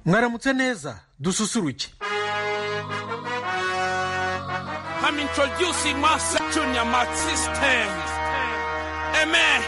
mwaramutse neza dususuruke. I'm introducing myself Junior Max System. Amen.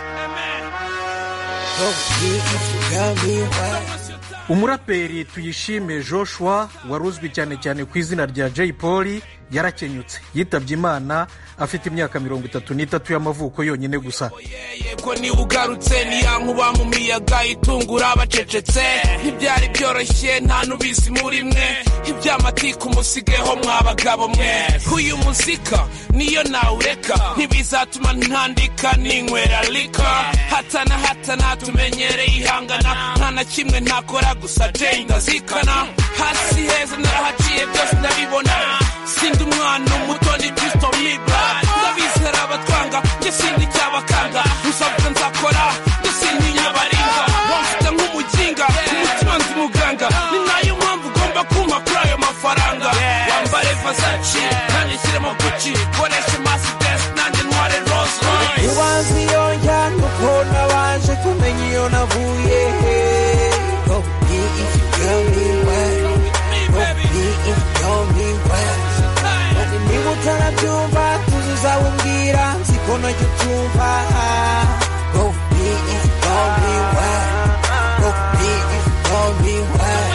Umuraperi Tuyishime Joshua waruzwi cyane cyane ku izina rya Jay Polly yarakenyutse yitabye Imana afite imyaka 33 y'amavuko yonyine gusa. Yego ni ugarutse ni yankuba mu miyaga itungura bacecetse ntibyari byoroshye nta nubizi muri mwe iby'amatiku musigeho mwabagabo mwe uyu muzika niyo nawureka ntibizatuma ntandika ninywera lika hatana tumenyereye ihangana nta na kimwe ntakora gusa Jay ndazikana hasi heza narahaciye byose ndabibona sindi umwana umutoni Kristo mibra ndabizera abatwanga njye sindi cyabakanga usabwe nzakora ndasindi nyabaringa wamfite nk'umuginga umutima nzi muganga ni nayo mpamvu ugomba kumpa kuri ayo mafaranga wambare Versace nanjye nshyiremo Gucci koreshe Mercedes nanjye ntware Rolls Royce ubanza iyo njyana uko nabanje kumenya iyo navuye niba utarabyumva tuzuza umbwira nziko nacyo utumva go be if you don't be well go be if you don't be well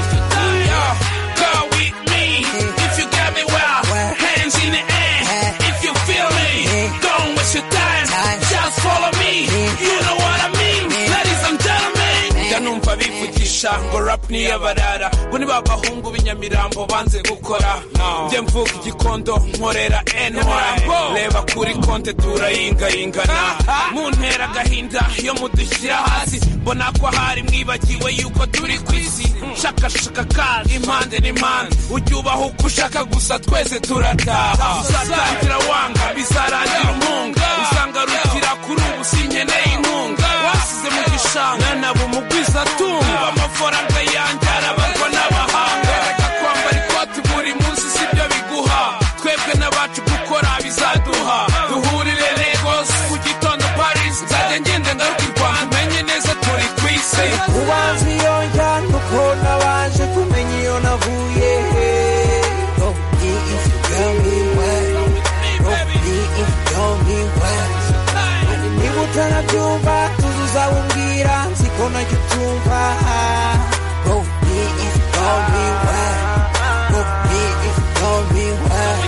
go with me if you got me well hands in the air if you feel me don't waste your time just follow me you know what I mean ladies and gentlemen yanumva bivugisha ngo rap ni yabarara ngo niba bahungu b'inyamirambo banze gukora njye mvuga igikondo nkorera NY reba kuri konte turayingayingana mu ntera gahinda yo mudushyira hasi mbona ko hari mwibagiwe yuko turi kwisi shaka kazi impande n'impande ubyubaho uko ushaka gusa twese turataha uzatangira wanga bizarangira umunga usanga rukira kuri ubu sinkeneye inkunga wasize mu gishanga nabo umugwiza tumba amafaranga yanjye arabarwa n'abahanga reka kwambara ikoti buri munsi sibyo biguha twebwe n'abacu gukora bizaduha duhurire Lagos ku gitondo Paris nzajya ngende ngaruka i Rwanda menye neza turi ku isi ubanza iyo njyana uko nabanje kumenya iyo navuye go be if you got me well go be if you don't be well niba utarabyumva tuzuza umbwira nziko nacyo utumva go be if you don't be well go be if you don't be well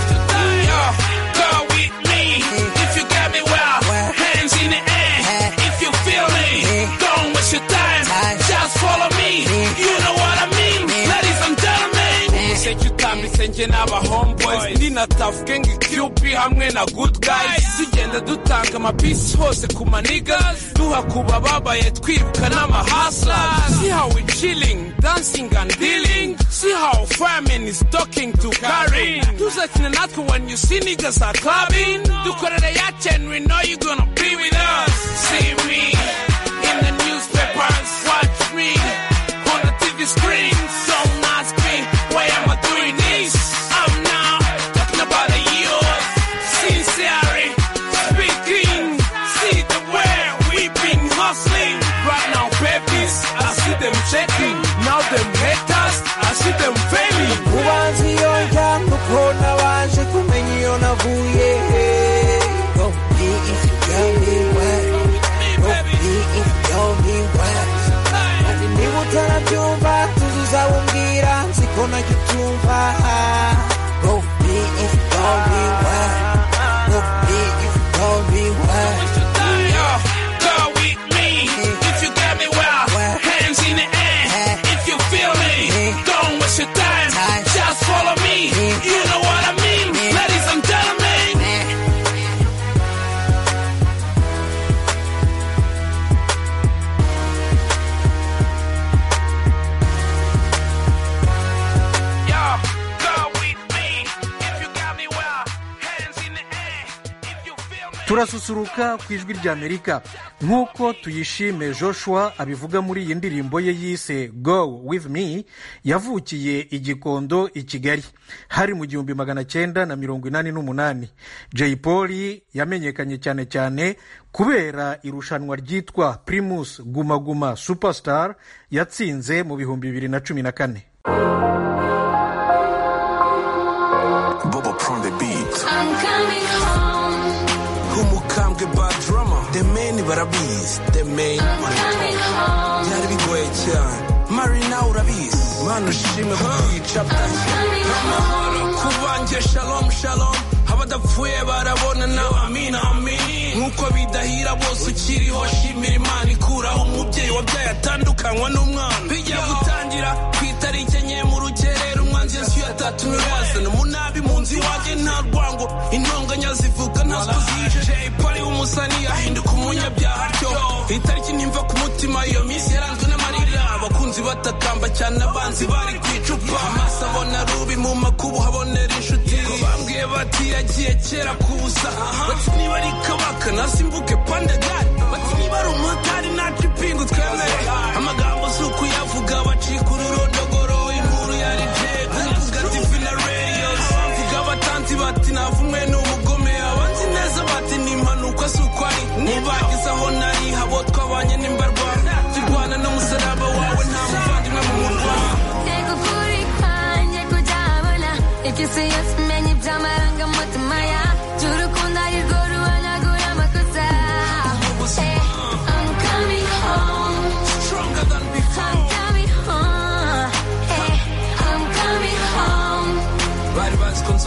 go with me if you got me well hands in the air if you feel me don't waste your time just follow me you know what I mean ladies and gentlemen museke utambitse njye n'aba homeboys ndi na Tough Gang QP hamwe na Good Guys tugenda dutanga amapisi hose ku manigas duha kuba babaye twibuka n'amahasla see how we chilling dancing and dealing see how famine is talking to Karin tuzakina natwe when you see niggas are clubbing dukorere yacu and we know you gonna be with us see me in the newspapers watch me on the TV screen don't ask me why am I doing this I'm now talking about the youth sincerely speaking see the way we've been hustling right now babies I see them checking now them haters I see them failing ubanza iyo njyana uko nabanje kumenya iyo navuye go be if you got me well go be if you don't be well niba utarabyumva tuzuza umbwira nziko nacyo utumva go be if you don't be well go be if you don't be well go with me if you got me well hands in the air if you feel me don't waste your time just follow me you know what I mean ladies and gentlemen go with me if you got me well hands in the air if you feel me turasusuruka ku ijwi ry'Amerika nk'uko Tuyishime Joshua abivuga muri iyi ndirimbo ye yise Go With Me yavukiye i Gikondo i Kigali hari mu 1988. Jay Polly yamenyekanye cyane cyane kubera irushanwa ryitwa Primus Guma Guma Superstar yatsinze mu 2014. Bobo Prone the beat. I'm coming home. Umukambwe bad drama. The main barabizi. The main. I'm coming home. Byari bigoye cyane. Marina urabizi. Mana ushime kwica amahoro kubanjye shalom shalom. Abadapfuye barabona nawe amina amin. Nkuko bidahira bose ukiriho shimira Imana ikuraho umubyeyi wabyaye atandukanywa n'umwana. Bijya gutangira ku itariki enye mu rugerero umwanzi Yesu yatatumye wazana umunabi mu nzu iwanjye nta rwango intonganya zivuga ntazwo zije. Jay Polly w'umusani ahinduka umunyabyaha ryo itariki ntimva ku mutima iyo minsi yaranzwe n'amarira abakunzi batakamba cyane abanzi bari kwicupa amaso abona rubi mu makubu habonera inshuti ko bambwiye bati yagiye kera kubusa bati niba ari kabaka nasimbuke pandagari bati niba ari umutari naca ipingu twemere amagambo si ukuyavuga bacika ururondogoro inkuru yari jego kuvuga TV na radio mvuga abatanzi bati navumwe n'umugome abanzi neza bati ni impanuka si uko ari nibagize aho nari habo twabanye n'imbarwa turwana n'umusaraba wawe nta muvandimwe mu murwa Ego kuri kwanjye kujabona ikisi yose menye iby'amarangamutima ya cy'urukundo arirwo ruhanagura amakosa. I'm coming home. Stronger than before. I'm coming home. I'm coming home. Bari bazi ko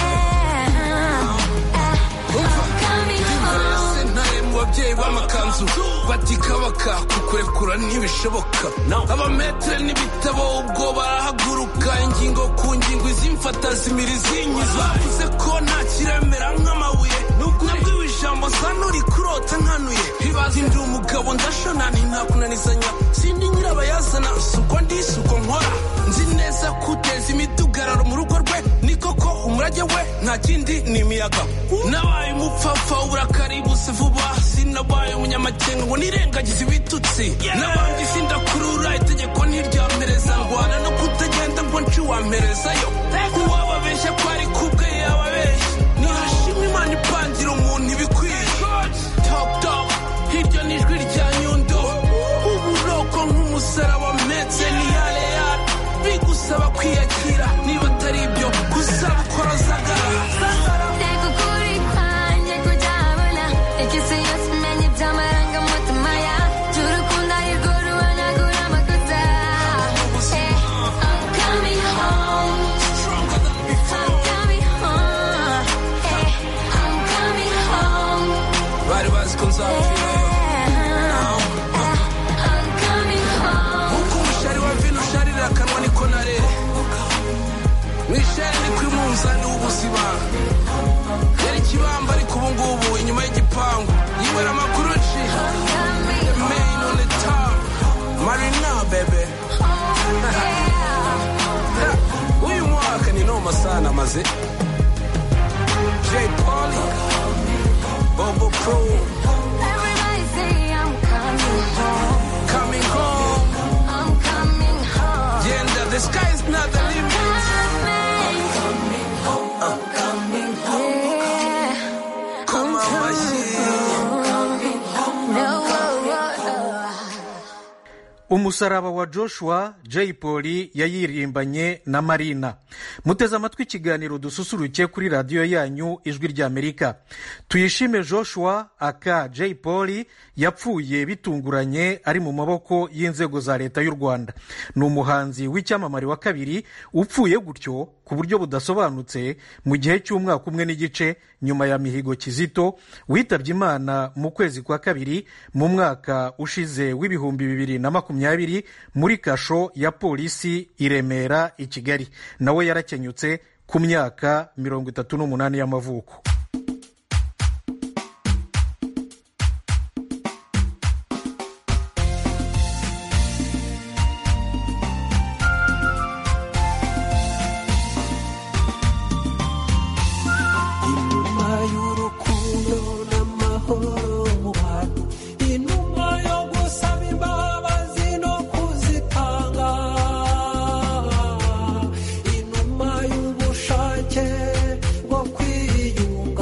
sentare mu babyeyi b'amakanzu bati kabaka kukurekura ntibishoboka abametere n'ibitabo ubwo barahaguruka ingingo ku ngingo izimfata zimira izinyiza bavuze ko nta kiremera nk'amabuye nabwiwe ijambo sa nuri kurota nkanuye ibaze ndi umugabo ndashona ntakunanizanya sindi nyirabayazana si uko ndi si uko nkora nzi neza kuteza imidugararo mu rugo rwe ni koko umurage we nta kindi ni imiyaga nabaye umupfapfa uburakari buse vuba sinabaye umunyamakenga ngo nirengagize ibitutsi n'abandi sindakurura itegeko ntiryampereza ndwana no kutagenda ngo nci wamperezayo uwababeshya ko ari kubwe yababeshya nihashimwe Imana ipangira umuntu ibikwiye top hirya n'ijwi rya Nyundo uburoko nk'umusaraba metse ni yale bigusaba kwiyakira niba atari ibyo kuzabukora zagara. Ego kuri kwanjye kujabona ikisi yose menye iby'amarangamutima ya cy'urukundo arirwo ruhanagura amakosa. I'm coming home. I'm coming home. I'm coming home. Bari bazi ko nzapfira I'm coming home. uko umushari wa vino usharira akanwa niko narere mwishari ni ku munzani w'ubuzima yari ikibamba ariko ubu ngubu inyuma y'igipangu yibera amakuru nci the main on the top Marina bebe uyu mwaka ni noma sana maze Jay Polly Bobo Prone Everybody say I'm coming home. coming home I'm coming home. yeah the sky is not the limit umusaraba wa Joshua Jay Polly yayirimbanye na Marina. Muteze amatwi ikiganiro dususuruke kuri radiyo yanyu ijwi ry'Amerika. Tuyishime Joshua aka Jay Polly yapfuye bitunguranye ari mu maboko y'inzego za leta y'u Rwanda. Ni umuhanzi w'icyamamare wa kabiri upfuye gutyo ku buryo budasobanutse mu gihe cy'umwaka umwe n'igice nyuma ya Mihigo Kizito witabye Imana mu kwezi kwa kabiri mu mwaka ushize w'ibihumbi 2020 muri kasho ya polisi i Remera i Kigali. Nawe yarakenyutse ku myaka 38 y'amavuko. Inuma y'ubushake bwo kwiyunga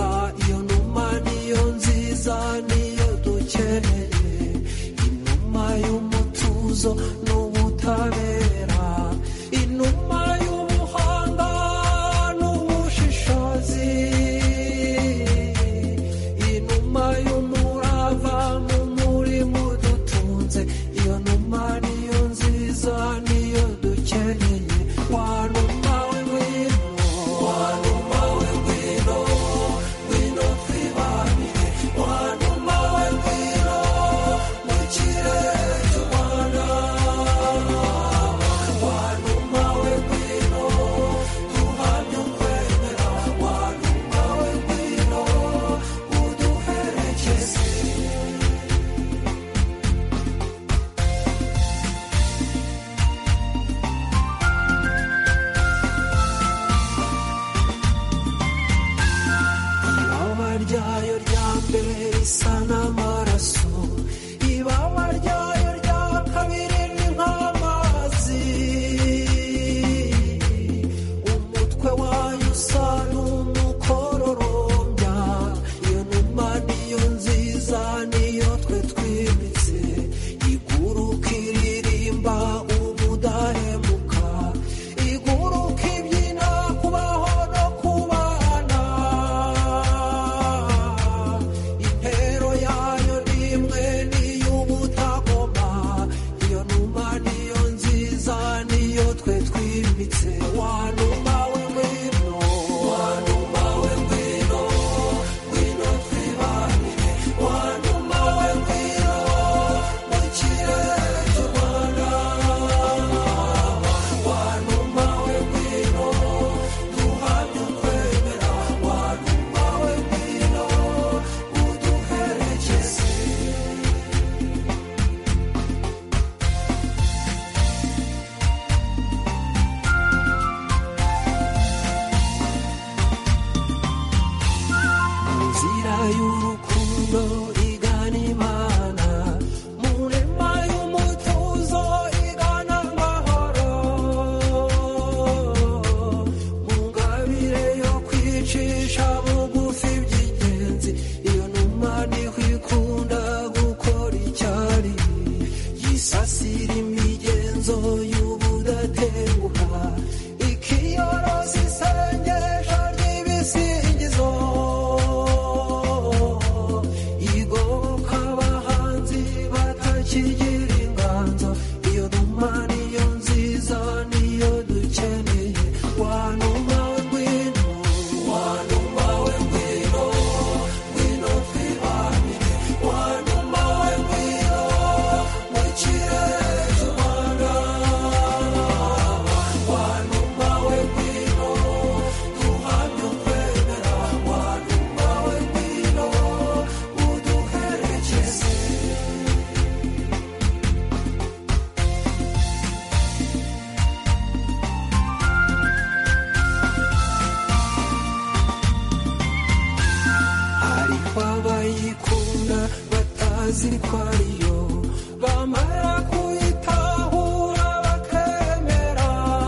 isi ko ariyo bamara kuyitahura bakemera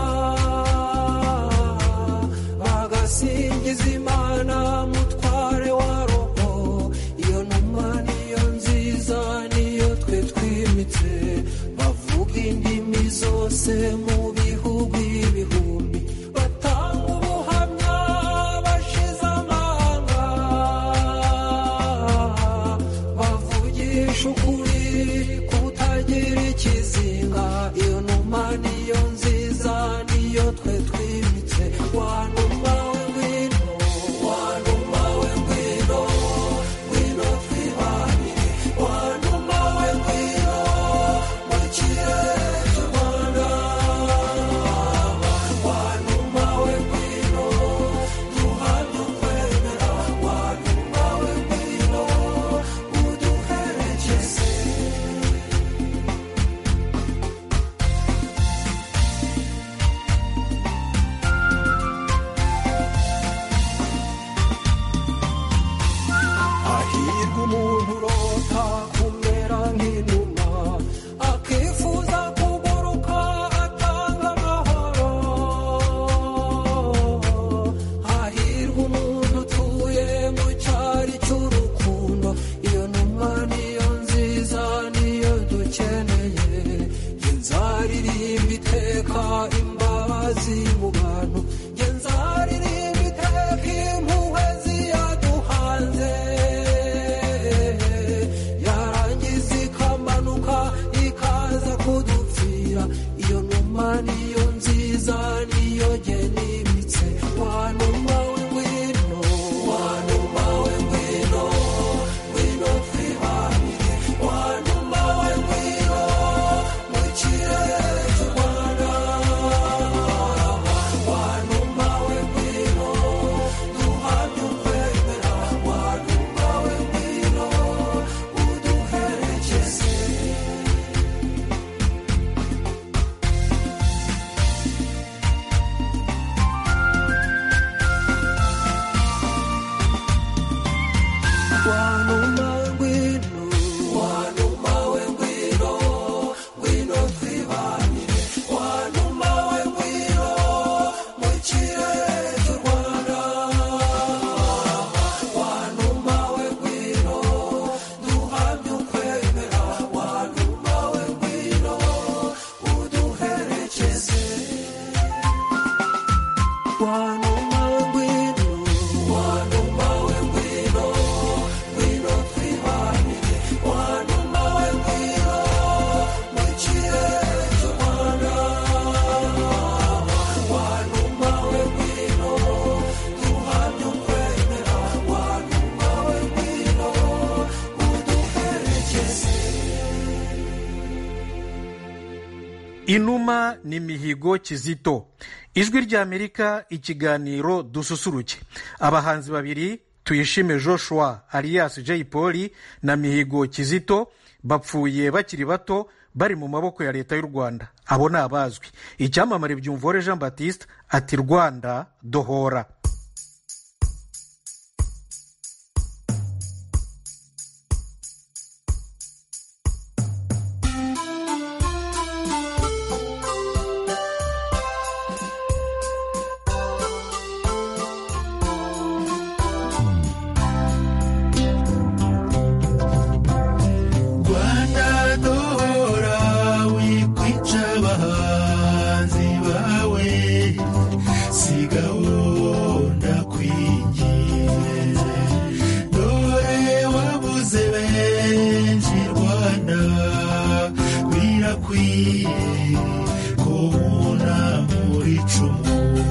bagasingiza Imana mutware wa roho iyo numa niyo nziza niyo twe twimitse bavuga indimi zose mu bihugu ibihumbi batanga ubuhamya bashize amanga bavugisha ukuri kutagira ikizinga iyo numa niyo nziza niyo twe twimitse wa numa we ngwino wa numa we ngwino ngwino twibanire wa numa we ngwino mu kirere cy'u Rwanda wa numa we ngwino duhamye ukwemera wa numa we ngwino uduherekeze hahirwa umuntu urota kumera nk'inuma akifuza kuguruka atanga amahoro hahirwa umuntu utuye mu cyari cy'urukundo iyo numa niyo nziza niyo dukeneye njye nzaririmba iteka imbabazi mu bantu njye nzaririmba iteka impuhwe ziyaduhanze yarangiza ikamanuka ikaza kudupfira iyo numa niyo nziza niyo jye nimitse wa numa we ngwino wa numa we ngwino ngwino twibanire wa numa we ngwino mu kirere cy'u Rwanda wa numa we ngwino duhamye ukwemera wa numa we ngwino uduherekeze wa numa we ngwino wa numa we ngwino ngwino twibanire wa numa we ngwino mu kirere cy'u Rwanda wa numa we ngwino duhamye ukwemera wa numa we ngwino uduherekeze wa numa we ngwino wa numa we ngwino ngwino twibanire wa numa we ngwino mu kirere cy'u Rwanda wa numa we ngwino duhamye ukwemera wa numa we ngwino uduherekeze inuma ni Mihigo Kizito. Ijwi ry'Amerika, ikiganiro dususuruke. Abahanzi babiri Tuyishime Joshua alias Jay Polly na Mihigo Kizito bapfuye bakiri bato bari mu maboko ya leta y'u Rwanda. Abo ni abazwi. Icyamamare Byumvore Jean Baptiste ati Rwanda dohora. Rwanda dohora wikwica abahanzi bawe sigaho ndakwingiye dore wabuze benshi Rwanda birakwiye ko wunamura icumu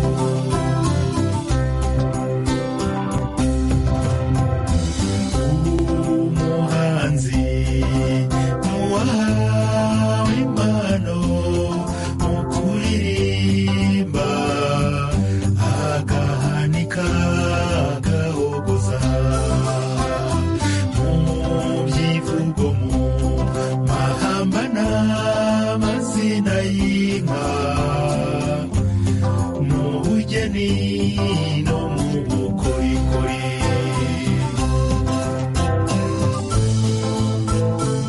umuhanzi n'uwahawe impano mu kuririmba agahanika agahogoza mu byivugo mu mahamba n'amazina y'inka mu bugeni no mu bukorikori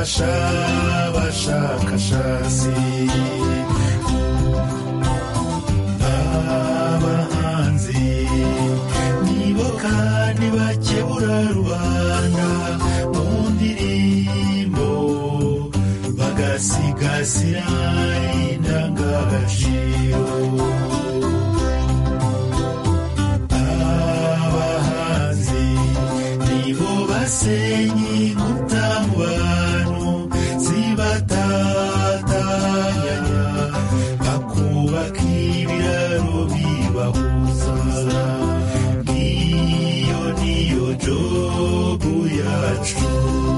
gufasha abashakashatsi abahanzi nibo kandi bakebura rubanda mu ndirimbo bagasigasira indangagaciro basenyi mutamu bantu zibatatanya bakubaka ibiraro bibahuza ngiyo niyo jobu yacu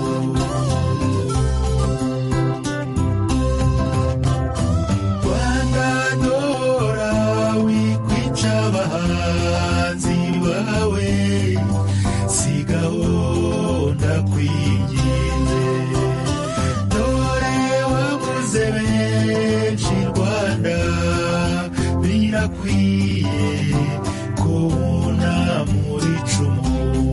Rwanda dora wikwica abahanzi bawe sigaho ndakwinginze dore wabuze benshi Rwanda birakwiye kubona muri cumu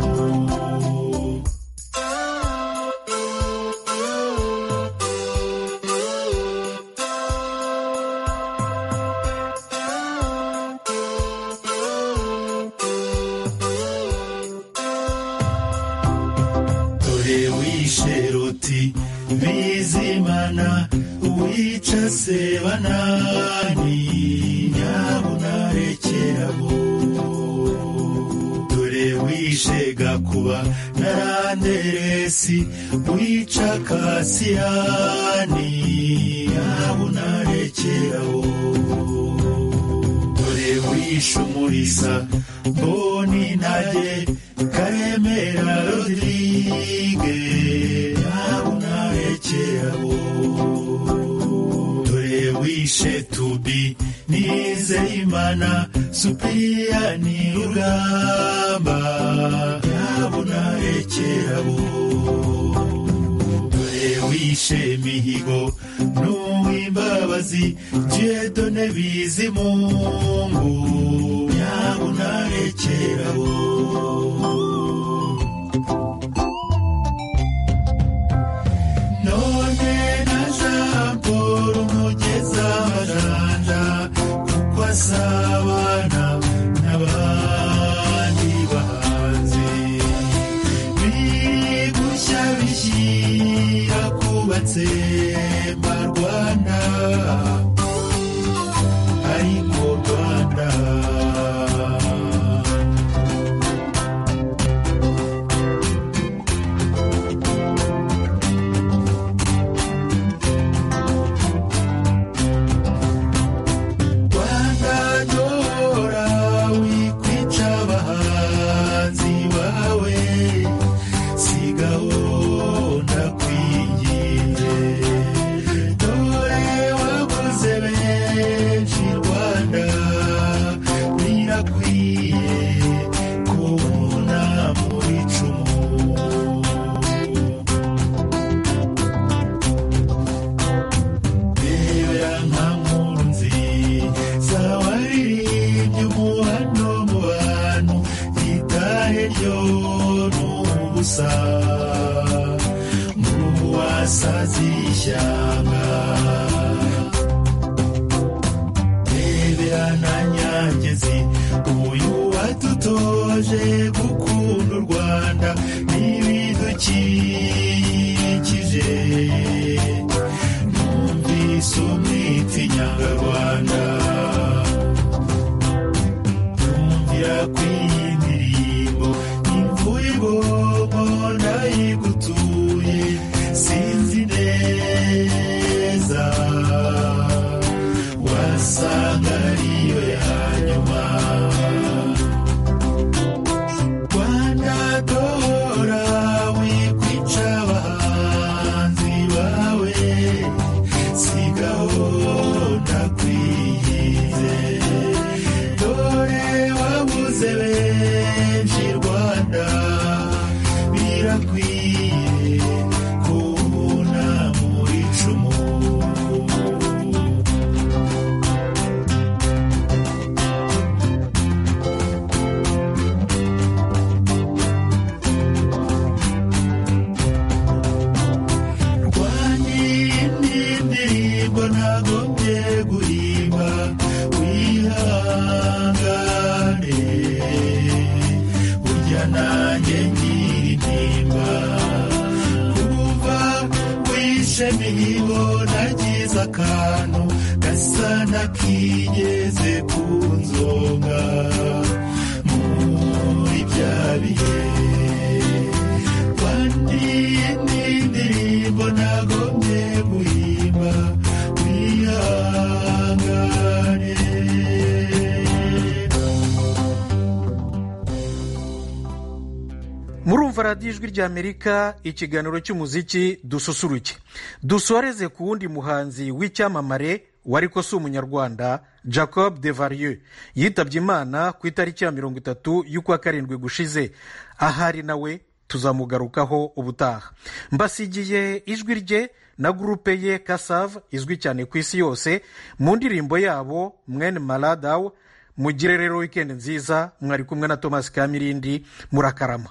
Sheroti Bizimana wica Sebanani nyabunarekeraho dore wishe Gakuba na Randeresi wica Kasiyani nyabunarekeraho dore wishe Umulisa Mboni Nage Karemera Rodrigue dore wishe Tubi Nizeyimana Supiyani Rugamba yabunarekeraho dore wishe Mihigo n'Uwimbabazi Dieudonne Bizimungu yabunarekeraho Sabana n'abandi bahanzi bigushya bishyira kubatse mba Rwanda ariko Rwanda se ve murumva radiyo ijwi ry'amerika ikiganiro cy'umuziki dususuruke. Dusoreze ku wundi muhanzi w'icyamamare wari ko si umunyarwanda, Jacob Devarieux yitabye Imana ku itariki ya 30 y'ukwa karindwi gushize. Ahari nawe tuzamugarukaho ubutaha. Mbasigiye ijwi rye na gurupe ye Kassav izwi cyane ku isi yose mu ndirimbo yabo Mwene Maladaw. Mugire rero weekend nziza, mwari kumwe na Thomas Kamirindi. Murakarama.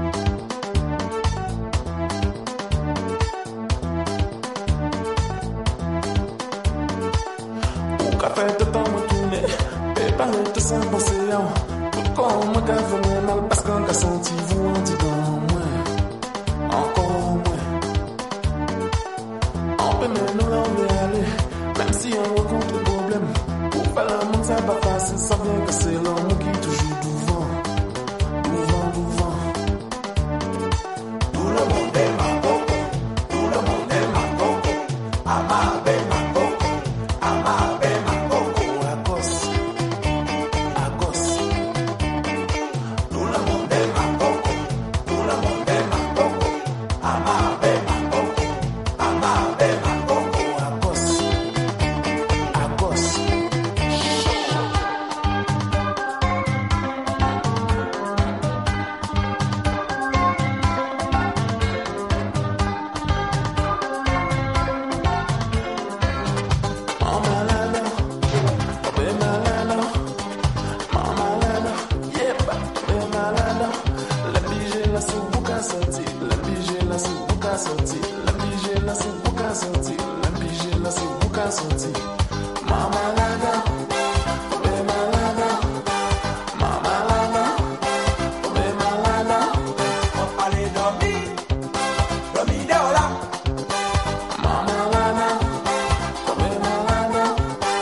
Faites pas me tourner, et pas de sans penser tout comme un café mal parce qu'un cas senti vous en dit dans moi, encore moins. On peut même nous aller, même si on rencontre problème. Pour faire le monde c'est pas facile, ça vient que c'est l'homme qui toujours devant. Tout le monde est ma coco, tout le monde est ma coco, ama be ma coco, ama be.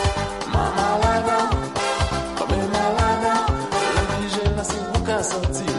Sorti